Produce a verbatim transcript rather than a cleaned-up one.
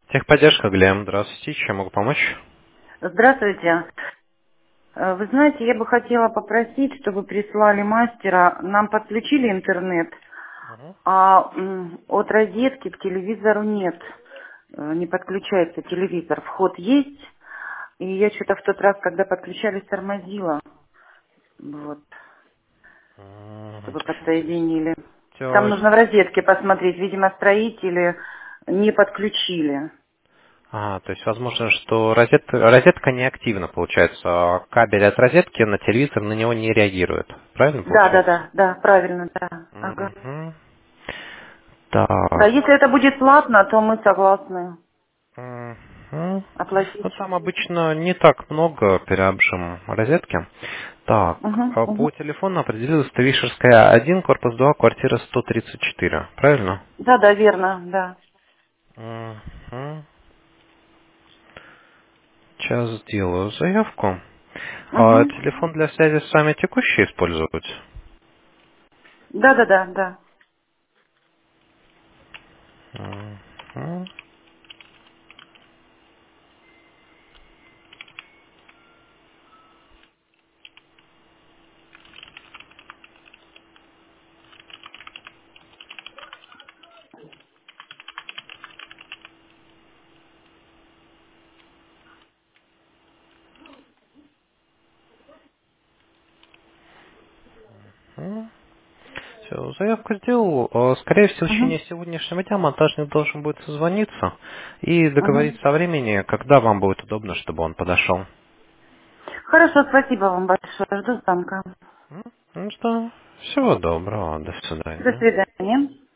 Техподдержка, Глеб. Здравствуйте. Чем могу помочь? Здравствуйте. Э, Вы знаете, я бы хотела попросить, чтобы прислали мастера. Нам подключили интернет, Мгм. а м, от розетки к телевизору нет. Э, Не подключается телевизор. Вход есть. И я что-то в тот раз, когда подключались, тормозила. Вот, Мгм. чтобы подсоединили. То Там есть, нужно в розетке посмотреть. Видимо, строители не подключили. а, то есть возможно, что розет- розетка не активна, получается. а Кабель от розетки на телевизор на него не реагирует. Правильно Да, да, получается? да, да, правильно, да. Ага. Мгм. Да, Так. если это будет платно, то мы согласны Мгм. оплатить. Ну, там обычно не так много переобжим розетки. Так, Угу, а угу. по телефону определилась Тавишерская один, корпус два, квартира сто тридцать четыре. Правильно? Да, да, верно, да. Мгм. Сейчас сделаю заявку. А Угу. телефон для связи с вами текущий использовать? Да, да, да, да. Мгм. Мгм. Всё, заявку сделал. Э, Скорее всего, в Угу. течение сегодняшнего дня монтажник должен будет созвониться и Угу. договориться о времени, когда вам будет удобно, чтобы он подошел. Хорошо, спасибо вам большое. Жду звонка. М? Ну что, всего доброго, до До свидания. свидания.